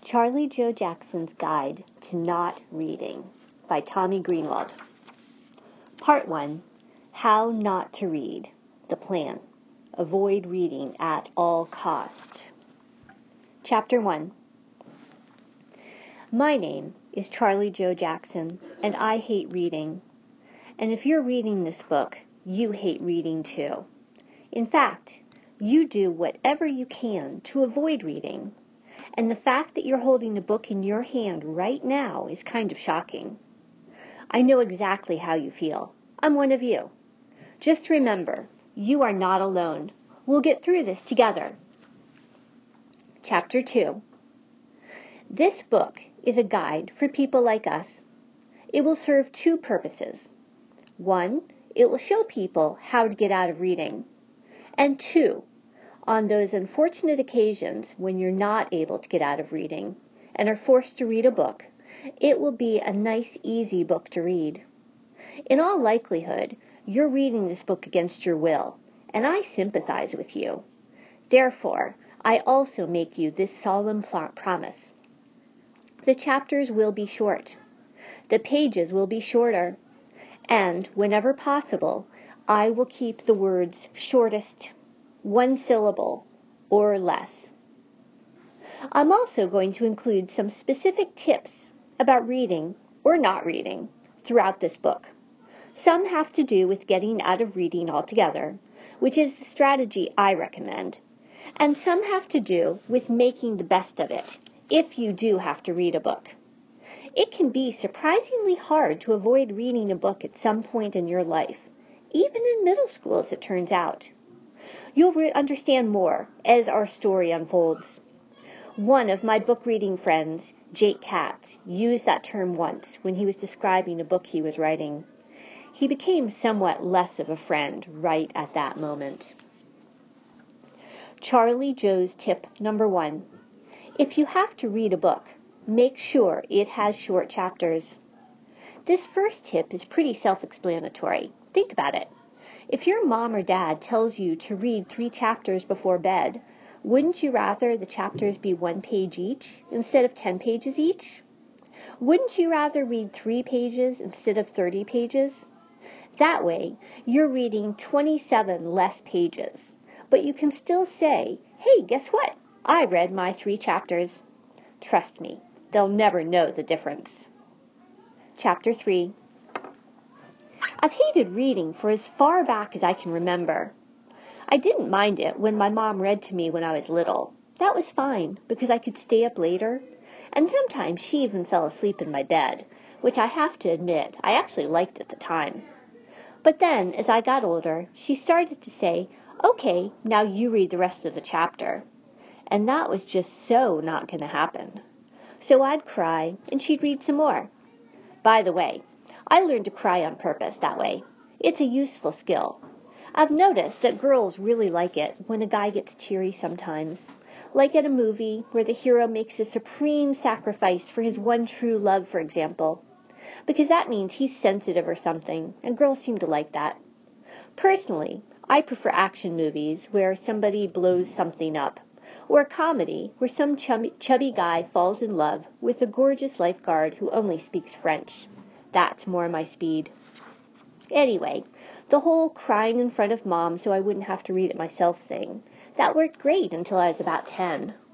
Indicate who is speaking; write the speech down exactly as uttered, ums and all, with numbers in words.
Speaker 1: Charlie Joe Jackson's Guide to Not Reading by Tommy Greenwald. Part one. How Not to Read. The Plan. Avoid reading at all cost. Chapter one. My name is Charlie Joe Jackson, and I hate reading. And if you're reading this book, you hate reading too. In fact, you do whatever you can to avoid reading. And the fact that you're holding a book in your hand right now is kind of shocking. I know exactly how you feel. I'm one of you. Just remember, you are not alone. We'll get through this together. Chapter two. This book is a guide for people like us. It will serve two purposes. One, it will show people how to get out of reading. And two, on those unfortunate occasions when you're not able to get out of reading and are forced to read a book, it will be a nice, easy book to read. In all likelihood, you're reading this book against your will, and I sympathize with you. Therefore, I also make you this solemn promise. The chapters will be short. The pages will be shorter. And, whenever possible, I will keep the words shortest, one syllable, or less. I'm also going to include some specific tips about reading or not reading throughout this book. Some have to do with getting out of reading altogether, which is the strategy I recommend, and some have to do with making the best of it, if you do have to read a book. It can be surprisingly hard to avoid reading a book at some point in your life, even in middle school as it turns out. You'll re- understand more as our story unfolds. One of my book reading friends, Jake Katz, used that term once when he was describing a book he was writing. He became somewhat less of a friend right at that moment. Charlie Joe's tip number one. If you have to read a book, make sure it has short chapters. This first tip is pretty self-explanatory. Think about it. If your mom or dad tells you to read three chapters before bed, wouldn't you rather the chapters be one page each instead of ten pages each? Wouldn't you rather read three pages instead of thirty pages? That way, you're reading twenty-seven less pages, but you can still say, hey, guess what? I read my three chapters. Trust me, they'll never know the difference. Chapter three. I've hated reading for as far back as I can remember. I didn't mind it when my mom read to me when I was little. That was fine, because I could stay up later, and sometimes she even fell asleep in my bed, which I have to admit I actually liked at the time. But then, as I got older, she started to say, okay, now you read the rest of the chapter. And that was just so not going to happen. So I'd cry, and she'd read some more. By the way, I learned to cry on purpose that way. It's a useful skill. I've noticed that girls really like it when a guy gets teary sometimes, like at a movie where the hero makes a supreme sacrifice for his one true love, for example, because that means he's sensitive or something, and girls seem to like that. Personally, I prefer action movies where somebody blows something up, or a comedy where some chubby, chubby guy falls in love with a gorgeous lifeguard who only speaks French. That's more my speed. Anyway, the whole crying in front of mom so I wouldn't have to read it myself thing, that worked great until I was about ten.